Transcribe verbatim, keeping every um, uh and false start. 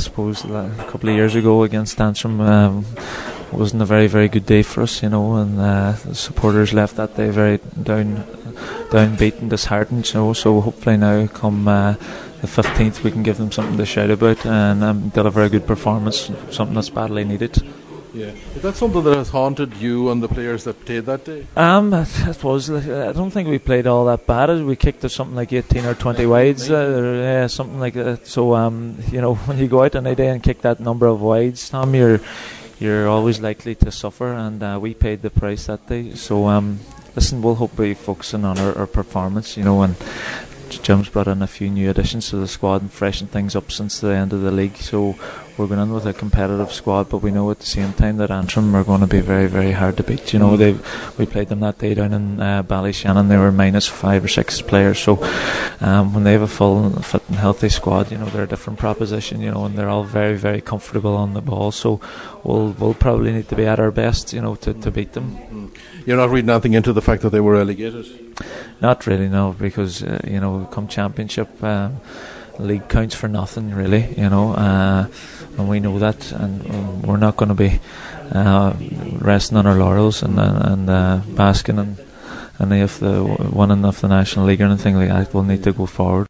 suppose a couple of years ago against Antrim um, wasn't a very very good day for us, you know, and uh, the supporters left that day very down downbeat and disheartened, you know. So hopefully now come uh, the fifteenth we can give them something to shout about and um, deliver a good performance, something that's badly needed. Yeah, is that something that has haunted you and the players that played that day? Um, it, it was. I don't think we played all that bad. We kicked it something like eighteen or twenty wides, uh, yeah, something like that. So, um, you know, when you go out on a day and kick that number of wides, Tom, you're you're always likely to suffer, and uh, we paid the price that day. So, um, listen, we'll hope we're focusing on our, our performance, you know, and Jim's brought in a few new additions to the squad and freshened things up since the end of the league, so we're going in with a competitive squad, but we know at the same time that Antrim are going to be very very hard to beat. You know, they we played them that day down in uh, Ballyshannon. They were minus five or six players, so um, when they have a full fit and healthy squad, you know, they're a different proposition, you know, and they're all very very comfortable on the ball, so we'll we'll probably need to be at our best, you know, to, to beat them. Mm. You're not reading anything into the fact that they were relegated? Not really, no, because uh, you know, come championship, um, league counts for nothing really, you know, uh, and we know that, and um, we're not going to be uh, resting on our laurels and uh, and uh, basking in any of the winning of the National League or anything like that. We'll need to go forward.